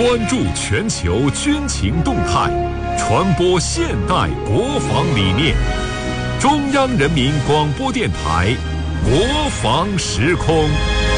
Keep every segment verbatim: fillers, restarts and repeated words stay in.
关注全球军情动态，传播现代国防理念。中央人民广播电台国防时空。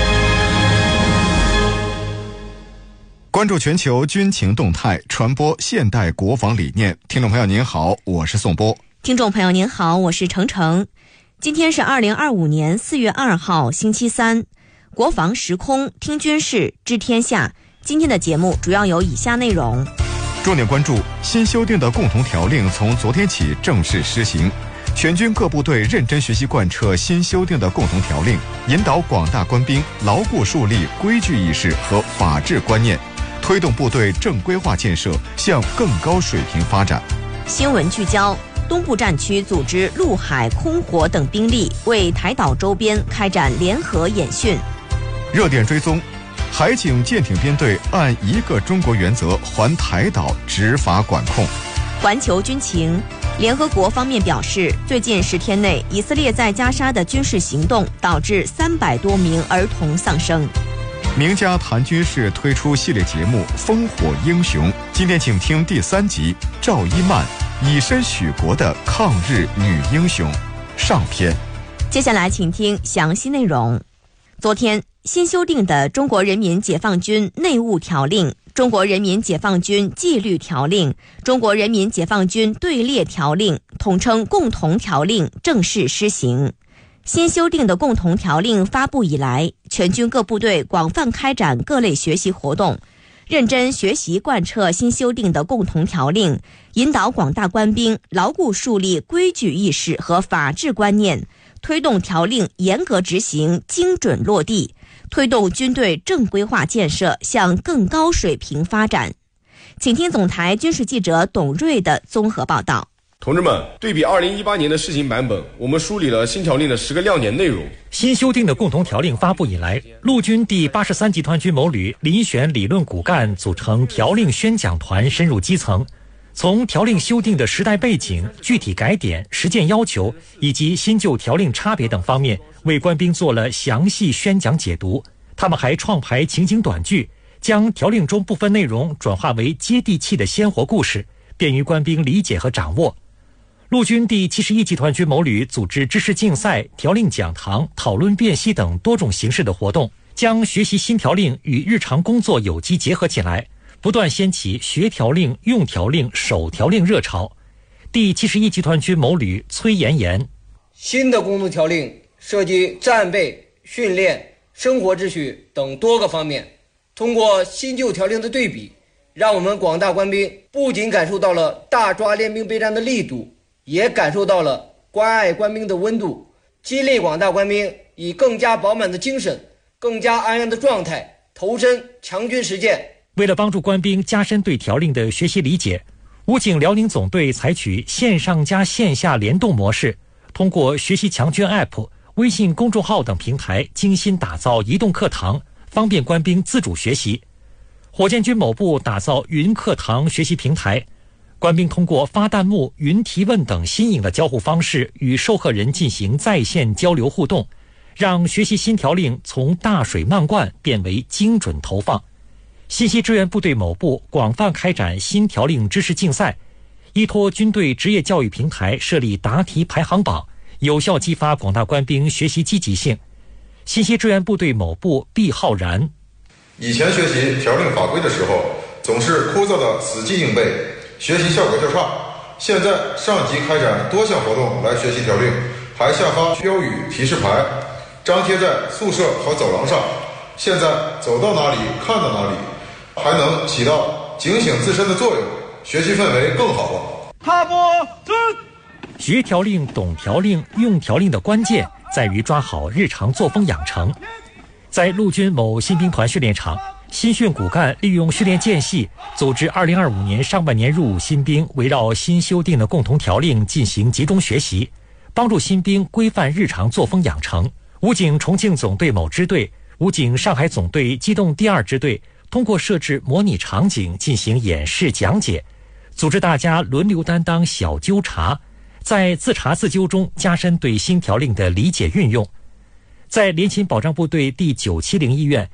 关注全球军情动态，传播现代国防理念。听众朋友您好，我是宋波。 听众朋友您好，我是程程。今天是二零二五年四月二号星期三，国防时空听军事知天下。今天的节目主要有以下内容： 重点关注新修订的共同条令从昨天起正式施行，全军各部队认真学习贯彻新修订的共同条令，引导广大官兵牢固树立规矩意识和法治观念，推动部队正规化建设向更高水平发展。 新闻聚焦：东部战区组织陆海空火等兵力为台岛周边开展联合演训。 热点追踪：海警舰艇编队按一个中国原则环台岛执法管控。 环球军情：联合国方面表示，最近十天内，以色列在加沙的军事行动导致三百多名儿童丧生。 名家谈军事推出系列节目《烽火英雄》，今天请听第三集赵一曼以身许国的抗日女英雄上篇。 接下来请听详细内容。昨天新修订的中国人民解放军内务条令、中国人民解放军纪律条令、中国人民解放军队列条令，统称共同条令正式施行。新修订的共同条令发布以来，全军各部队广泛开展各类学习活动，认真学习贯彻新修订的共同条令，引导广大官兵牢固树立规矩意识和法治观念，推动条令严格执行、精准落地，推动军队正规化建设向更高水平发展。请听总台军事记者董瑞的综合报道。 同志们，对比二零一八年的试行版本，我们梳理了新条令的十个亮点内容。 新修订的共同条令发布以来，陆军第八十三集团军某旅遴选理论骨干，组成条令宣讲团，深入基层，从条令修订的时代背景、具体改点、实践要求以及新旧条令差别等方面，为官兵做了详细宣讲解读。他们还创排情景短剧，将条令中部分内容转化为接地气的鲜活故事，便于官兵理解和掌握。陆军第七十一集团军某旅组织知识竞赛、条令讲堂、讨论辨析等多种形式的活动，将学习新条令与日常工作有机结合起来，不断掀起学条令、用条令、守条令热潮。第七十一集团军某旅崔延言： 新的共同条令涉及战备、训练、生活秩序等多个方面，通过新旧条令的对比，让我们广大官兵不仅感受到了大抓练兵备战的力度，也感受到了关爱官兵的温度，激励广大官兵以更加饱满的精神、更加安然的状态投身强军实践。 为了帮助官兵加深对条令的学习理解，武警辽宁总队采取线上加线下联动模式，通过学习强军 A P P、微信公众号等平台精心打造移动课堂，方便官兵自主学习。火箭军某部打造云课堂学习平台，官兵通过发弹幕、云提问等新颖的交互方式与授课人进行在线交流互动，让学习新条令从大水漫灌变为精准投放。信息支援部队某部广泛开展新条令知识竞赛，依托军队职业教育平台设立答题排行榜，有效激发广大官兵学习积极性。信息支援部队某部毕浩然： 以前学习条令法规的时候，总是枯燥的死记硬背，学习效果较差。现在上级开展多项活动来学习条令，还下发标语提示牌，张贴在宿舍和走廊上。现在走到哪里看到哪里，还能起到警醒自身的作用，学习氛围更好了。 踏步蹲。 学条令、懂条令、用条令的关键在于抓好日常作风养成。在陆军某新兵团训练场，新训骨干利用训练间隙，组织二零二五年上半年入伍新兵围绕新修订的共同条令进行集中学习，帮助新兵规范日常作风养成。武警重庆总队某支队、武警上海总队机动第二支队通过设置模拟场景进行演示讲解，组织大家轮流担当小纠察，在自查自纠中加深对新条令的理解运用。在联勤保障部队第九七零医院，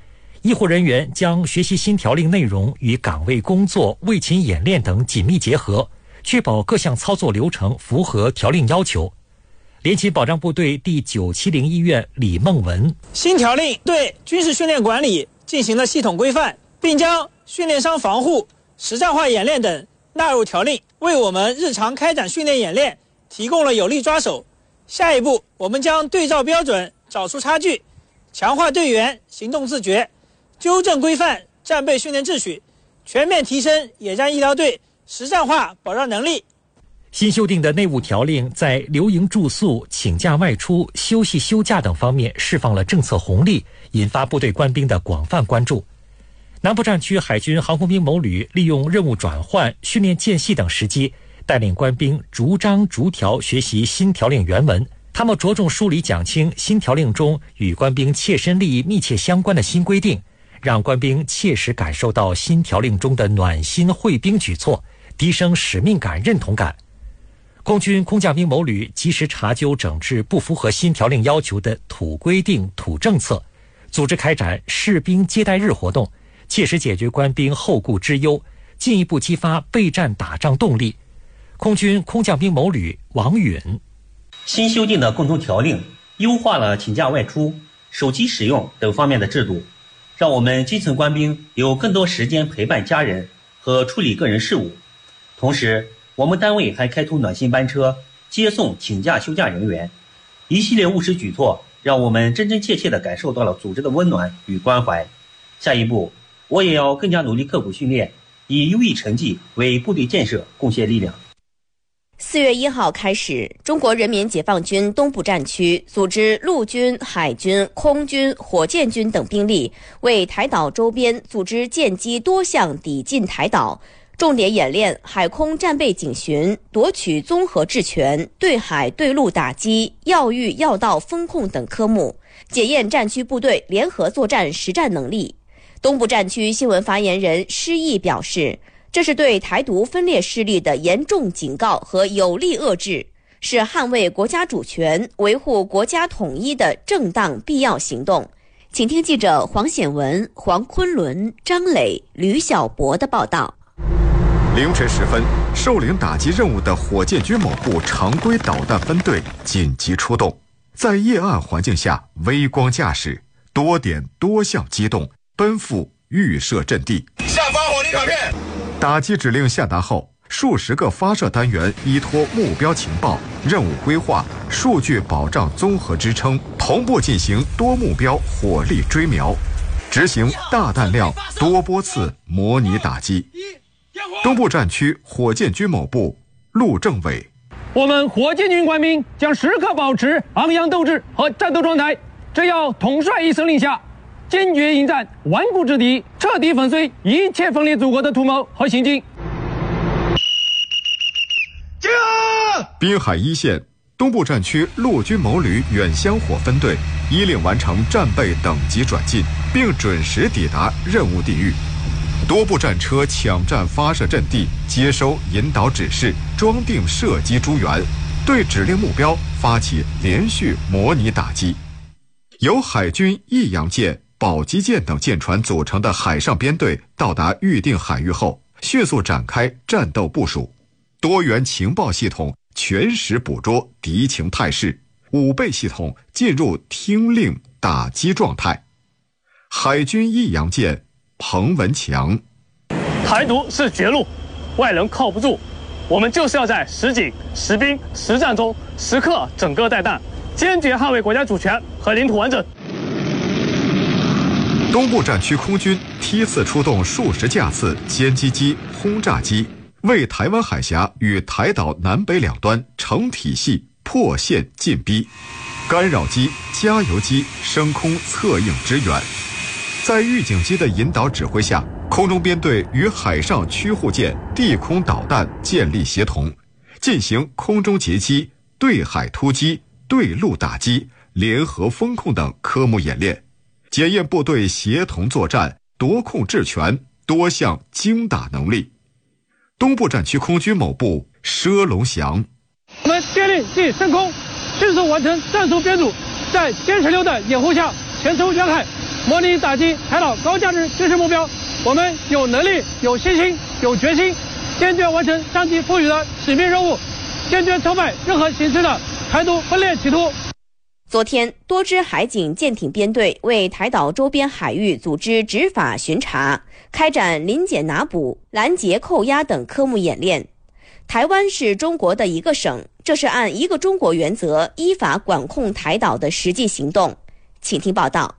医护人员将学习新条令内容与岗位工作、卫勤演练等紧密结合，确保各项操作流程符合条令要求。联勤保障部队第九七零医院李梦文： 新条令对军事训练管理进行了系统规范，并将训练伤防护、实战化演练等纳入条令，为我们日常开展训练演练提供了有力抓手。下一步，我们将对照标准，找出差距，强化队员行动自觉，纠正规范战备训练秩序，全面提升野战医疗队实战化保障能力。 新修订的内务条令在留营住宿、请假外出、休息休假等方面释放了政策红利，引发部队官兵的广泛关注。南部战区海军航空兵某旅利用任务转换、训练间隙等时机，带领官兵逐章逐条学习新条令原文。他们着重梳理讲清新条令中与官兵切身利益密切相关的新规定，让官兵切实感受到新条令中的暖心惠兵举措，提升使命感、认同感。空军空降兵某旅及时查究整治不符合新条令要求的土规定、土政策，组织开展士兵接待日活动，切实解决官兵后顾之忧，进一步激发备战打仗动力。空军空降兵某旅王允： 新修订的共同条令优化了请假外出、手机使用等方面的制度，让我们基层官兵有更多时间陪伴家人和处理个人事务。同时，我们单位还开通暖心班车，接送请假休假人员，一系列务实举措让我们真真切切地感受到了组织的温暖与关怀。下一步，我也要更加努力刻苦训练，以优异成绩为部队建设贡献力量。 四月一号开始，中国人民解放军东部战区组织陆军、海军、空军、火箭军等兵力，为台岛周边组织舰机多项抵近台岛，重点演练海空战备警巡、夺取综合制权、对海对陆打击、要域要道风控等科目，检验战区部队联合作战实战能力。东部战区新闻发言人施毅表示，这是对台独分裂势力的严重警告和有力遏制，是捍卫国家主权、维护国家统一的正当必要行动。请听记者黄显文、黄昆仑、张磊、吕小博的报道。 凌晨时分，受领打击任务的火箭军某部常规导弹分队紧急出动，在夜暗环境下微光驾驶，多点多项机动，奔赴预设阵地。 下发火力卡片。 打击指令下达后，数十个发射单元依托目标情报、任务规划、数据保障综合支撑，同步进行多目标火力追瞄，执行大弹量多波次模拟打击。东部战区火箭军某部陆政委： 我们火箭军官兵将时刻保持昂扬斗志和战斗状态，只要统帅一声令下，坚决迎战，顽固制敌，彻底粉碎一切分裂祖国的图谋和行径。 滨海一线东部战区陆军某旅远香火分队依令完成战备等级转进，并准时抵达任务地域。多部战车抢占发射阵地，接收引导指示，装定射击诸元，对指令目标发起连续模拟打击。由海军益阳舰、宝鸡舰等舰船组成的海上编队到达预定海域后，迅速展开战斗部署，多元情报系统全时捕捉敌情态势，武备系统进入听令打击状态。海军益阳舰彭文强： 台独是绝路，外人靠不住，我们就是要在实景、实兵、实战中时刻整个带弹，坚决捍卫国家主权和领土完整。 东部战区空军梯次出动数十架次歼击机、轰炸机，为台湾海峡与台岛南北两端成体系破线进逼，干扰机、加油机升空策应支援。在预警机的引导指挥下，空中编队与海上驱护舰、地空导弹建立协同，进行空中截击、对海突击、对陆打击、联合风控等科目演练，检验部队协同作战、夺控制权多项精打能力。东部战区空军某部佘龙祥： 我们电力即升空，迅速完成战术编组，在歼十六的掩护下前冲远海， 模拟打击台岛高价值军事目标。我们有能力、有信心、有决心，坚决完成上级赋予的使命任务，坚决挫败任何形式的台独分裂企图。 昨天，多支海警舰艇编队为台岛周边海域组织执法巡查，开展临检拿捕、拦截扣押等科目演练。台湾是中国的一个省，这是按一个中国原则依法管控台岛的实际行动。请听报道。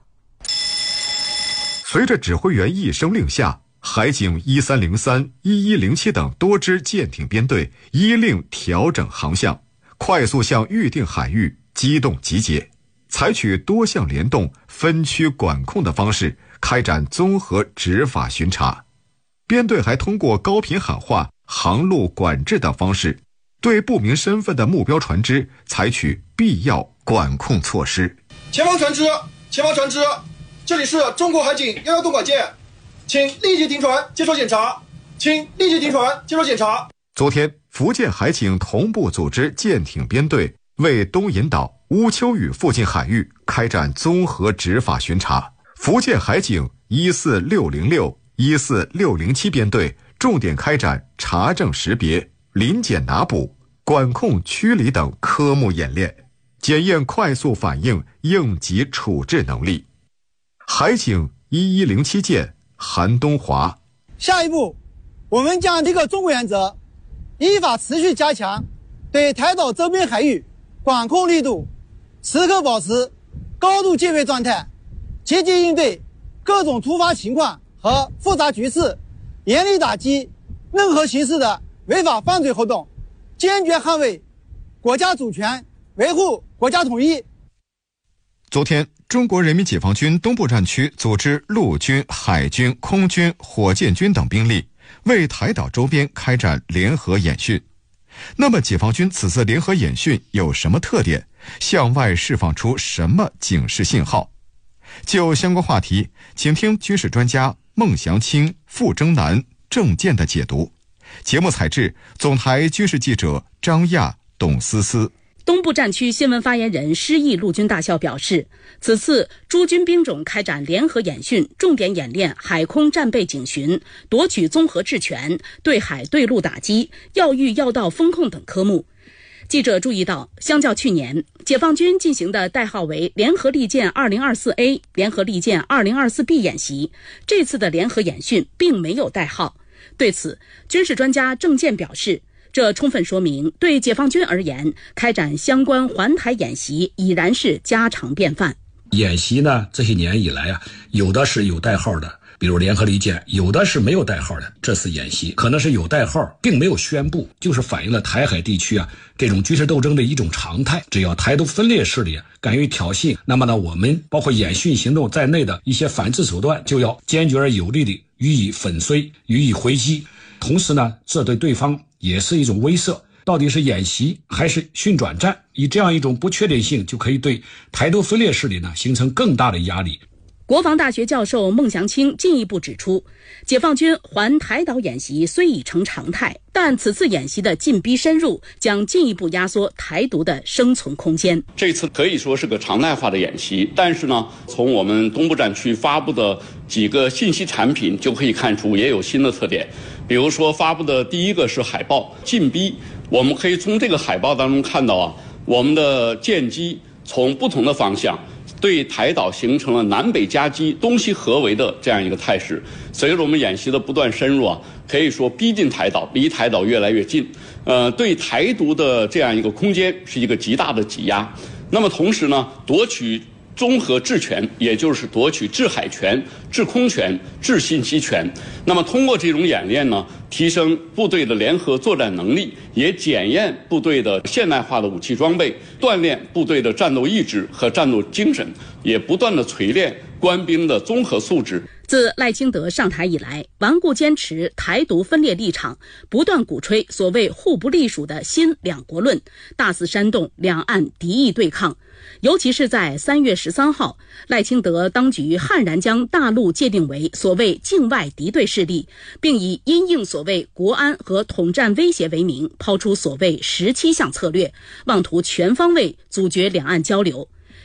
随着指挥员一声令下，海警一三零三、一一零七等多支舰艇编队依令调整航向，快速向预定海域机动集结，采取多项联动、分区管控的方式开展综合执法巡查。编队还通过高频喊话、航路管制等方式，对不明身份的目标船只采取必要管控措施。 前方船只，前方船只，这里是中国海警幺幺东莞舰，请立即停船接受检查，请立即停船接受检查。 昨天，福建海警同步组织舰艇编队为东引岛、乌丘屿附近海域开展综合执法巡查。福建海警一四六零六、一四六零七编队重点开展查证识别、临检拿捕、管控驱离等科目演练，检验快速反应、应急处置能力。海警一一零七舰韩东华， 下一步，我们将这个中国原则，依法持续加强对台岛周边海域管控力度，时刻保持高度戒备状态，积极应对各种突发情况和复杂局势，严厉打击任何形式的违法犯罪活动，坚决捍卫国家主权，维护国家统一。 昨天，中国人民解放军东部战区组织陆军、海军、空军、火箭军等兵力为台岛周边开展联合演训。那么解放军此次联合演训有什么特点？向外释放出什么警示信号？就相关话题，请听军事专家孟祥青、傅征南、郑健的解读。节目采制总台军事记者张亚、董思思。 东部战区新闻发言人施毅陆军大校表示，此次诸军兵种开展联合演训，重点演练海空战备警巡、夺取综合治权、对海对陆打击、要域要道风控等科目。记者注意到，相较去年，解放军进行的代号为联合利剑 二零二四 A、联合利剑 二零二四 B 演习，这次的联合演训并没有代号。对此，军事专家郑健表示，这充分说明，对解放军而言，开展相关环台演习已然是家常便饭。 演习呢，这些年以来啊，有的是有代号的，比如联合利剑，有的是没有代号的。这次演习可能是有代号，并没有宣布，就是反映了台海地区啊这种军事斗争的一种常态。只要台独分裂势力敢于挑衅，那么呢，我们包括演训行动在内的一些反制手段，就要坚决而有力地予以粉碎、予以回击。同时呢，这对对方也是一种威慑，到底是演习还是训转战？以这样一种不确定性，就可以对台独分裂势力呢形成更大的压力。 国防大学教授孟祥青进一步指出，解放军环台岛演习虽已成常态，但此次演习的进逼深入将进一步压缩台独的生存空间。 这次可以说是个常态化的演习，但是呢，从我们东部战区发布的几个信息产品就可以看出也有新的特点。比如说发布的第一个是海报进逼，我们可以从这个海报当中看到啊，我们的舰机从不同的方向对台岛形成了南北夹击、东西合围的这样一个态势。随着我们演习的不断深入啊，可以说逼近台岛，离台岛越来越近。呃，对台独的这样一个空间是一个极大的挤压。那么同时呢，夺取综合治权，也就是夺取制海权、制空权、制信息权。那么通过这种演练呢，提升部队的联合作战能力，也检验部队的现代化的武器装备，锻炼部队的战斗意志和战斗精神，也不断的锤炼官兵的综合素质。 自赖清德上台以来，顽固坚持台独分裂立场，不断鼓吹所谓互不隶属的新两国论，大肆煽动两岸敌意对抗。尤其是在三月十三号，赖清德当局悍然将大陆界定为所谓境外敌对势力，并以因应所谓国安和统战威胁为名，抛出所谓十七项策略，妄图全方位阻绝两岸交流。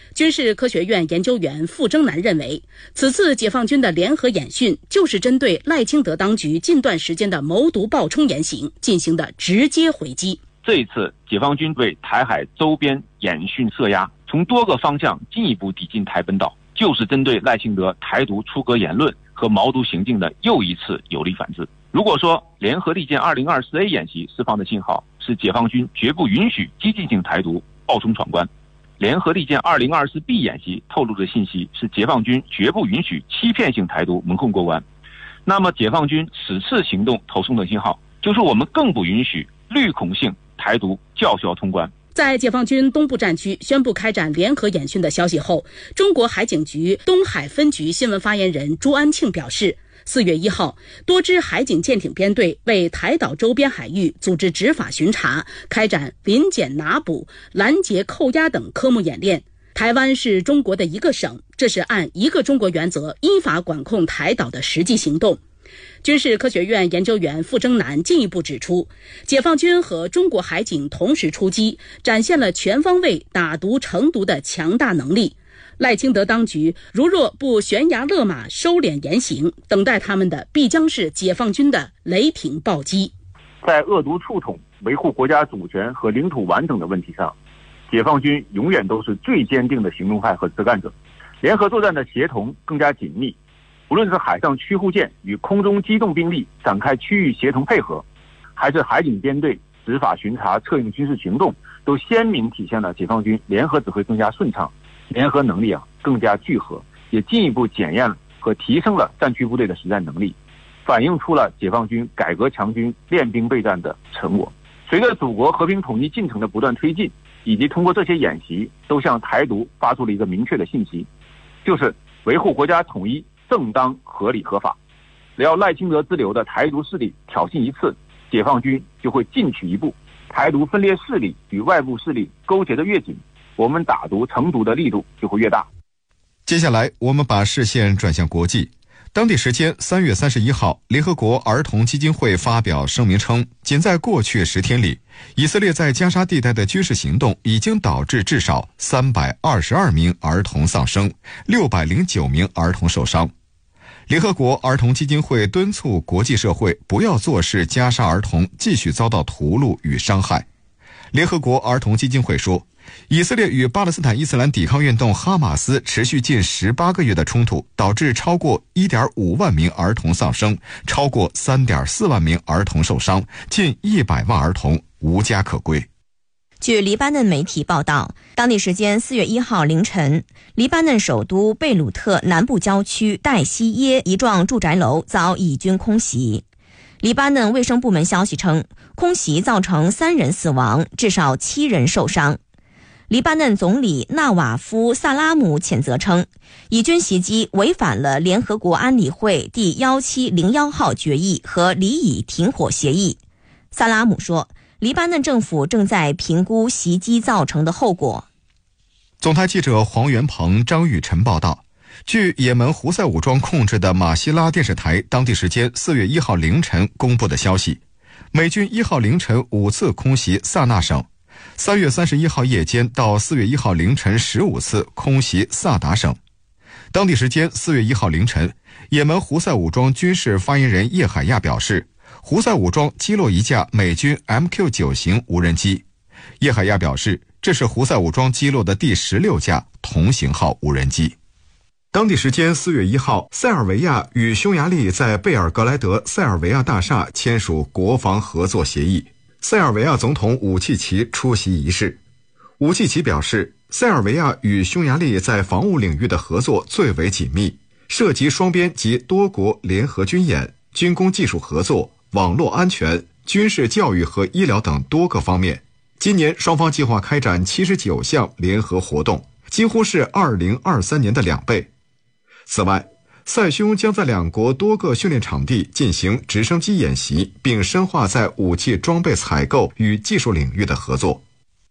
军事科学院研究员傅征南认为，此次解放军的联合演训就是针对赖清德当局近段时间的谋独暴冲言行进行的直接回击。 这一次解放军对台海周边演训设压，从多个方向进一步抵近台本岛，就是针对赖清德台独出格言论和毛独行径的又一次有力反制。如果说联合利剑 二零二四 A 演习释放的信号是解放军绝不允许激进性台独暴冲闯关，联合利剑 二零二四 B 演习透露的信息是解放军绝不允许欺骗性台独蒙混过关，那么解放军此次行动投送的信号就是我们更不允许绿恐性台独叫嚣通关。 在解放军东部战区宣布开展联合演训的消息后，中国海警局东海分局新闻发言人朱安庆表示，四月一号，多支海警舰艇编队为台岛周边海域组织执法巡查，开展临检拿捕、拦截扣押等科目演练。台湾是中国的一个省，这是按一个中国原则依法管控台岛的实际行动。军事科学院研究员傅征南进一步指出，解放军和中国海警同时出击，展现了全方位打独成独的强大能力。赖清德当局如若不悬崖勒马收敛言行，等待他们的必将是解放军的雷霆暴击。 在恶毒触统、维护国家主权和领土完整的问题上，解放军永远都是最坚定的行动派和实干者，联合作战的协同更加紧密。无论是海上驱护舰与空中机动兵力展开区域协同配合，还是海警编队执法巡查策应军事行动，都鲜明体现了解放军联合指挥更加顺畅，联合能力啊更加聚合，也进一步检验和提升了战区部队的实战能力，反映出了解放军改革强军练兵备战的成果。随着祖国和平统一进程的不断推进，以及通过这些演习，都向台独发出了一个明确的信息，就是维护国家统一正当、合理、合法。只要赖清德之流的台独势力挑衅一次，解放军就会进取一步。台独分裂势力与外部势力勾结得越紧，我们打独成独的力度就会越大。 接下来，我们把视线转向国际。当地时间三月三十一号，联合国儿童基金会发表声明称，仅在过去十天里，以色列在加沙地带的军事行动已经导致至少三百二十二名儿童丧生，六百零九名儿童受伤。联合国儿童基金会敦促国际社会不要坐视加沙儿童继续遭到屠戮与伤害。联合国儿童基金会说，以色列与巴勒斯坦伊斯兰抵抗运动哈马斯持续近十八个月的冲突，导致超过 一点五万名儿童丧生，超过 三点四万名儿童受伤，近一百万儿童无家可归。 据黎巴嫩媒体报道，当地时间四月一号凌晨，黎巴嫩首都贝鲁特南部郊区代西耶一幢住宅楼遭以军空袭。黎巴嫩卫生部门消息称，空袭造成三人死亡，至少七人受伤。黎巴嫩总理纳瓦夫·萨拉姆谴责称，以军袭击违反了联合国安理会第一七零一号决议和黎以停火协议。萨拉姆说，黎巴嫩政府正在评估袭击造成的后果。 总台记者黄元鹏、张雨晨报道，据也门胡塞武装控制的马希拉电视台当地时间四月一号凌晨公布的消息，美军一号凌晨五次空袭萨那省，三月三十一号夜间到四月一号凌晨十五次空袭萨达省。当地时间四月一号凌晨，也门胡塞武装军事发言人叶海亚表示，胡塞武装击落一架美军 M Q 九 型无人机。叶海亚表示，这是胡塞武装击落的第十六架同型号无人机。当地时间四月一号，塞尔维亚与匈牙利在贝尔格莱德塞尔维亚大厦签署国防合作协议。塞尔维亚总统武契奇出席仪式。武契奇表示，塞尔维亚与匈牙利在防务领域的合作最为紧密，涉及双边及多国联合军演、军工技术合作、网络安全、军事教育和医疗等多个方面。今年双方计划开展七十九项联合活动，几乎是二零二三年的两倍。此外，塞匈将在两国多个训练场地进行直升机演习，并深化在武器装备采购与技术领域的合作。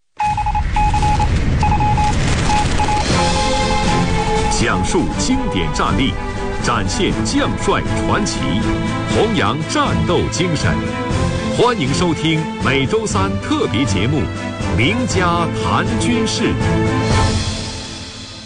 讲述经典战例，展现将帅传奇，弘扬战斗精神。欢迎收听每周三特别节目《名家谈军事》。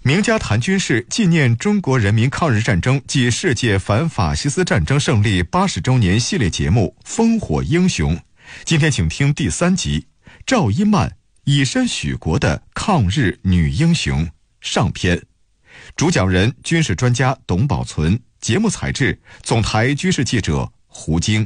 名家谭军士纪念中国人民抗日战争暨世界反法西斯战争胜利八十周年系列节目《烽火英雄》，今天请听第三集：赵一曼以身许国的抗日女英雄上篇。主讲人军事专家董宝存，节目采制总台军事记者胡晶。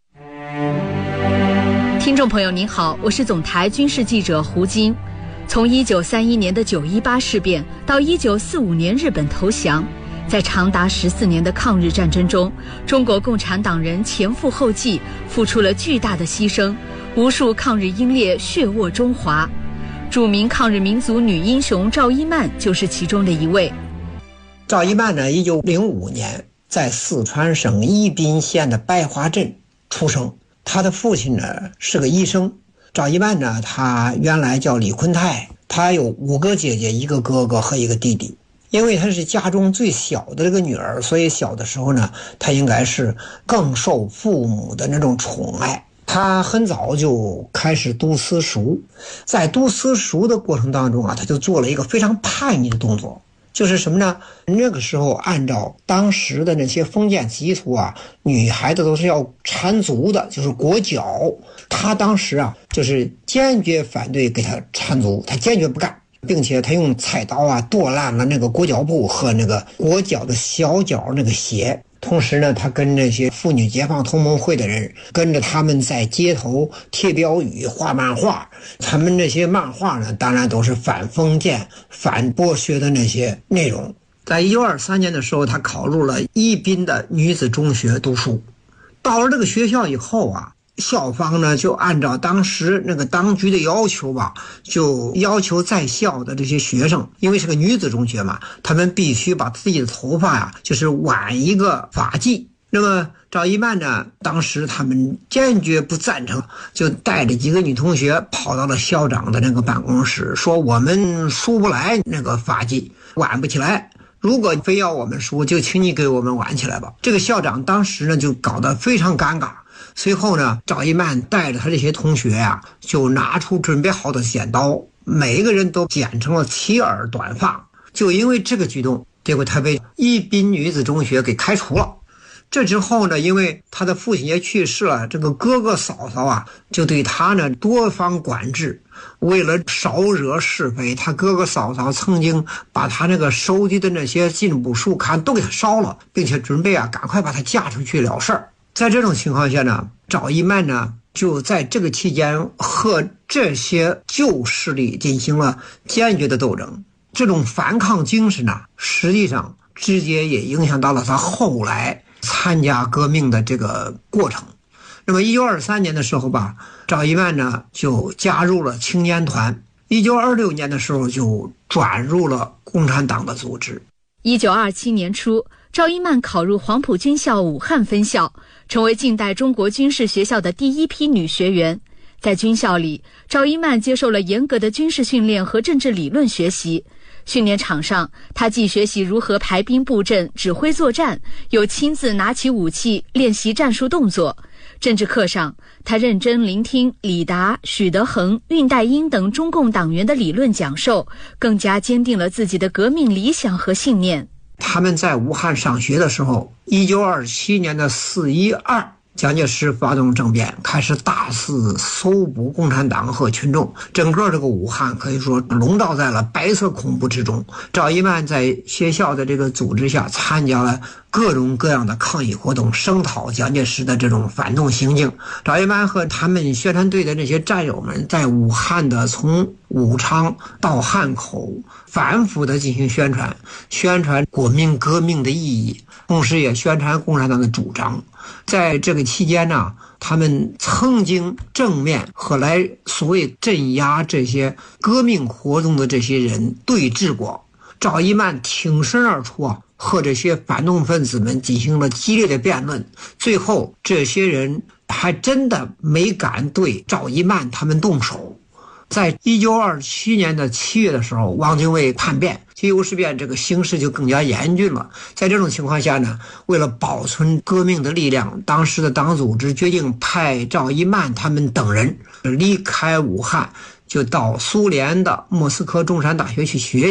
听众朋友您好，我是总台军事记者胡晶。从一九三一年的九一八事变到一九四五年日本投降，在长达十四年的抗日战争中，中国共产党人前赴后继，付出了巨大的牺牲，无数抗日英烈血沃中华。著名抗日民族女英雄赵一曼就是其中的一位。 赵一曼呢，一九零五年在四川省宜宾县的白华镇出生，她的父亲呢是个医生。赵一曼呢，她原来叫李坤泰，她有五个姐姐，一个哥哥和一个弟弟。因为她是家中最小的这个女儿，所以小的时候呢，她应该是更受父母的那种宠爱。她很早就开始读私塾，在读私塾的过程当中啊，她就做了一个非常叛逆的动作。就是什么呢？那个时候按照当时的那些封建习俗啊，女孩子都是要缠足的，就是裹脚。她当时啊，就是坚决反对给她缠足，她坚决不干，并且她用菜刀啊剁烂了那个裹脚布和那个裹脚的小脚那个鞋。同时呢，他跟那些妇女解放同盟会的人，跟着他们在街头贴标语、画漫画。他们那些漫画呢，当然都是反封建、反剥削的那些内容。在一九二三年的时候，他考入了宜宾的女子中学读书。到了这个学校以后啊，校方呢就按照当时那个当局的要求吧，就要求在校的这些学生，因为是个女子中学嘛，他们必须把自己的头发呀，就是挽一个发髻。那么赵一曼呢，当时他们坚决不赞成，就带着几个女同学跑到了校长的那个办公室，说我们梳不来那个发髻，挽不起来。如果非要我们梳，就请你给我们挽起来吧。这个校长当时呢就搞得非常尴尬。随后呢，赵一曼带着他这些同学呀、啊，就拿出准备好的剪刀，每一个人都剪成了齐耳短发。就因为这个举动，结果他被宜宾女子中学给开除了。这之后呢，因为他的父亲也去世了，这个哥哥嫂嫂啊，就对他呢多方管制。为了少惹是非，他哥哥嫂嫂曾经把他那个收集的那些进步书刊都给他烧了，并且准备啊赶快把他嫁出去了事儿。在这种情况下呢，赵一曼呢就在这个期间和这些旧势力进行了坚决的斗争。这种反抗精神呢，实际上直接也影响到了他后来参加革命的这个过程。那么一九二三年的时候吧，赵一曼呢就加入了青年团。一九二六年的时候就转入了共产党的组织。 一九二七年初，赵一曼考入黄埔军校武汉分校，成为近代中国军事学校的第一批女学员。在军校里，赵一曼接受了严格的军事训练和政治理论学习。训练场上，她既学习如何排兵布阵、指挥作战，又亲自拿起武器练习战术动作。政治课上，他认真聆听李达、许德衡、恽代英等中共党员的理论讲授，更加坚定了自己的革命理想和信念。 他们在武汉上学的时候，一九二七年的四一二，蒋介石发动政变，开始大肆搜捕共产党和群众，整个这个武汉可以说笼罩在了白色恐怖之中。赵一曼在学校的这个组织下，参加了各种各样的抗议活动，声讨蒋介石的这种反动行径。赵一曼和他们宣传队的那些战友们，在武汉的从武昌到汉口反复的进行宣传，宣传国民革命的意义，同时也宣传共产党的主张。在这个期间呢，他们曾经正面和来所谓镇压这些革命活动的这些人对峙过。赵一曼挺身而出啊，和这些反动分子们进行了激烈的辩论。最后这些人还真的没敢对赵一曼他们动手。在一九二七年的七月的时候，汪精卫叛变，七五事变，这个形势就更加严峻了。在这种情况下呢，为了保存革命的力量，当时的党组织决定派赵一曼他们等人离开武汉，就到苏联的莫斯科中山大学去学习。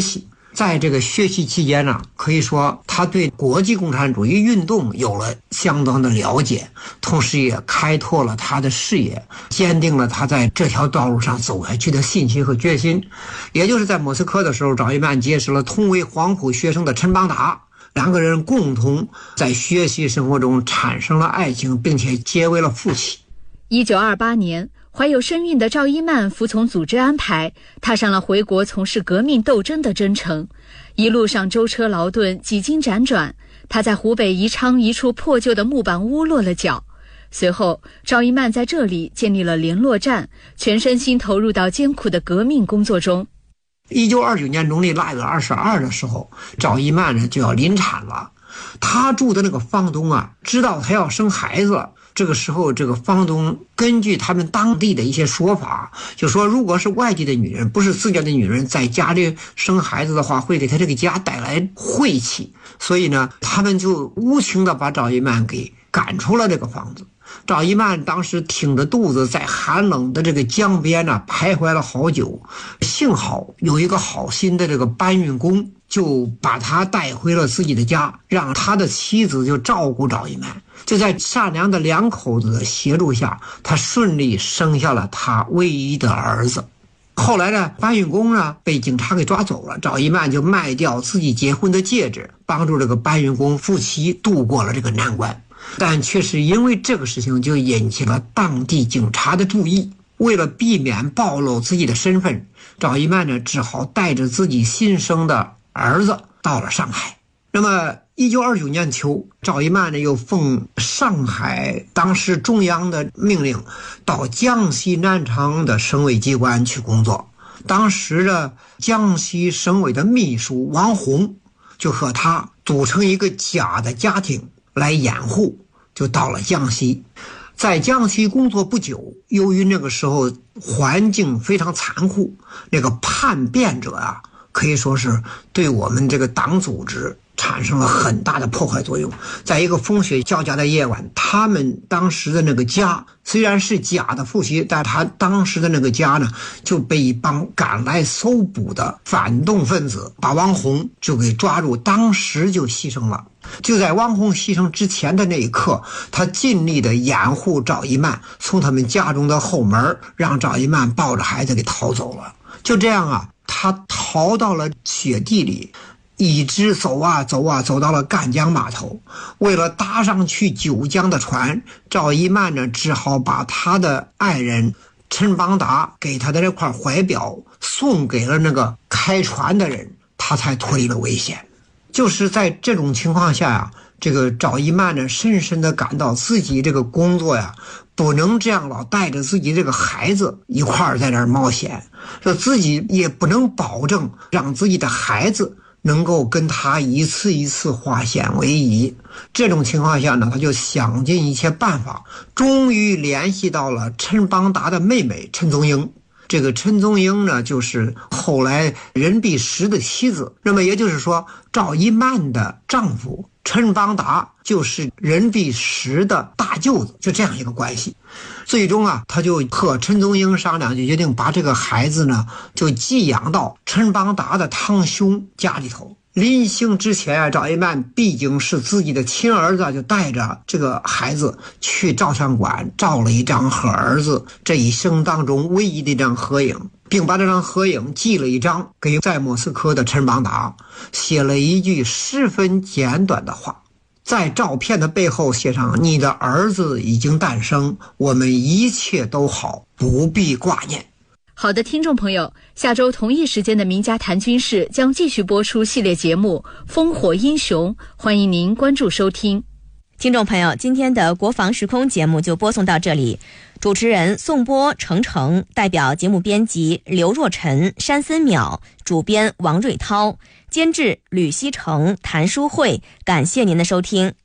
在这个学习期间呢，可以说他对国际共产主义运动有了相当的了解，同时也开拓了他的视野，坚定了他在这条道路上走下去的信心和决心。也就是在莫斯科的时候，赵一曼结识了同为黄埔学生的陈邦达，两个人共同在学习生活中产生了爱情，并且结为了夫妻。 一九二八年，怀有身孕的赵一曼服从组织安排，踏上了回国从事革命斗争的征程。一路上舟车劳顿，几经辗转，他在湖北宜昌一处破旧的木板屋落了脚。随后，赵一曼在这里建立了联络站，全身心投入到艰苦的革命工作中。 一九二九年农历腊月二十二的时候，赵一曼呢就要临产了。他住的那个房东啊，知道他要生孩子了。这个时候，这个房东根据他们当地的一些说法，就说如果是外地的女人，不是自家的女人，在家里生孩子的话，会给他这个家带来晦气。所以呢，他们就无情的把赵一曼给赶出了这个房子。赵一曼当时挺着肚子在寒冷的这个江边呢、啊、徘徊了好久，幸好有一个好心的这个搬运工就把他带回了自己的家，让他的妻子就照顾赵一曼。就在善良的两口子的协助下，他顺利生下了他唯一的儿子。后来呢，搬运工呢被警察给抓走了，赵一曼就卖掉自己结婚的戒指，帮助这个搬运工夫妻度过了这个难关。但却是因为这个事情就引起了当地警察的注意，为了避免暴露自己的身份，赵一曼呢只好带着自己新生的儿子到了上海。那么一九二九年秋，赵一曼呢又奉上海当时中央的命令，到江西南昌的省委机关去工作。当时的江西省委的秘书王洪就和他组成一个假的家庭来掩护，就到了江西。在江西工作不久，由于那个时候环境非常残酷，那个叛变者啊，可以说是对我们这个党组织产生了很大的破坏作用。在一个风雪交加的夜晚，他们当时的那个家虽然是假的复习，但他当时的那个家呢，就被一帮赶来搜捕的反动分子把王洪就给抓住，当时就牺牲了。就在王洪牺牲之前的那一刻，他尽力的掩护赵一曼，从他们家中的后门让赵一曼抱着孩子给逃走了。就这样啊，他逃到了雪地里，一直走啊走啊，走到了赣江码头。为了搭上去九江的船，赵一曼呢只好把他的爱人陈邦达给他的这块怀表送给了那个开船的人，他才脱离了危险。就是在这种情况下呀、啊，这个赵一曼呢深深的感到自己这个工作呀不能这样老带着自己这个孩子一块儿在那儿冒险，说自己也不能保证让自己的孩子能够跟他一次一次化险为夷。这种情况下呢，他就想尽一切办法，终于联系到了陈邦达的妹妹陈宗英。这个陈宗英呢，就是后来任弼时的妻子。那么也就是说，赵一曼的丈夫陈邦达就是任弼时的大舅子，就这样一个关系。最终啊，他就和陈宗英商量，就决定把这个孩子呢，就寄养到陈邦达的堂兄家里头。临行之前啊，赵一曼毕竟是自己的亲儿子，就带着这个孩子去照相馆照了一张和儿子这一生当中唯一的一张合影，并把这张合影寄了一张给在莫斯科的陈邦达，写了一句十分简短的话，在照片的背后写上：你的儿子已经诞生，我们一切都好，不必挂念。 好的，听众朋友，下周同一时间的名家谈军事将继续播出系列节目《烽火英雄》，欢迎您关注收听。 听众朋友，今天的国防时空节目就播送到这里，主持人宋波、程程，代表节目编辑刘若晨、山森淼，主编王瑞涛，监制吕希成、谭淑慧，感谢您的收听。